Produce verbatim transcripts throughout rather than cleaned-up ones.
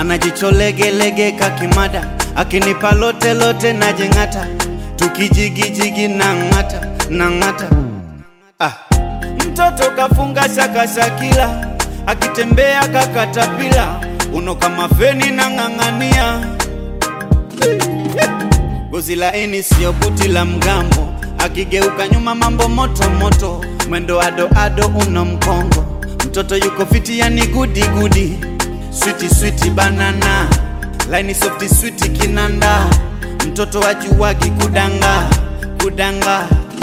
anajicholege kakimada, akinipa lote lote na jengata, tukijigijigi na ngata na ngata. Ah, mtoto kafunga shaka shakila, akitembea kakatapila, uno kama feni na ngangania. Gozi laini sio buti la mgambo, akigeuka nyuma mambo moto moto, mwendo ado ado uno mkongo. Mtoto yuko fiti yani goody goody, sweetie sweetie banana, laini softy sweetie kinanda, mtoto wajuwagi kudanga kudanga.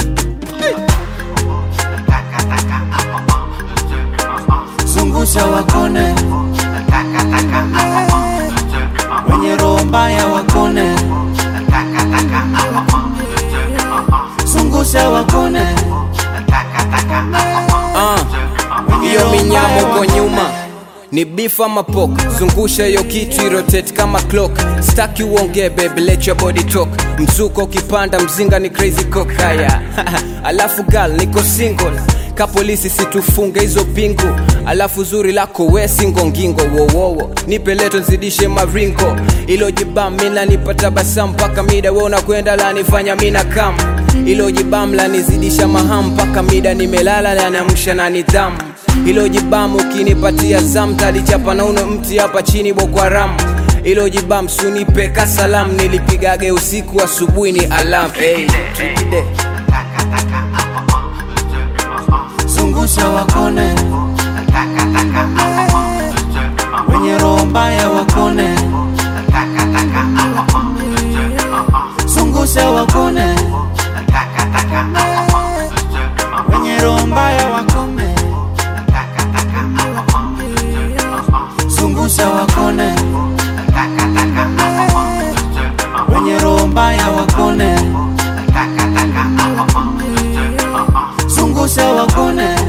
Zungusha wakone, wenye roho mbaya wakone. Zungusha wakone, uh, iyo minyamo kwa nyuma ni beef ama pork. Zungusha yo kitu rotate kama clock. Staki uonge baby, let your body talk. Mzuko kipanda mzinga ni crazy cock haya. Alafu girl niko single, ka polisi situfunge hizo pingu. Alafu zuri lako we singo ngingo wowowo, nipe leto nzidishe maringo. Ilo jibam mina nipata basa mpaka mida we unakwenda la nifanya mina kama. Ilo jibam la nizidisha maham mpaka mida nimelala la namusha na nidhamu. Ilo jibam ukinipatia zam talichapa na uno mti hapa chini Boko Haram. Ilo jibam sunipe kasalam, nilipigage usiku asubuhi ni alarm. Hey, tukide zungusha wakone, wenye roho mbaya wakone. Zungusha wakone, wenye roho mbaya wakone. Zungusha wakone, wenye roho mbaya wakone. Zungusha wakone.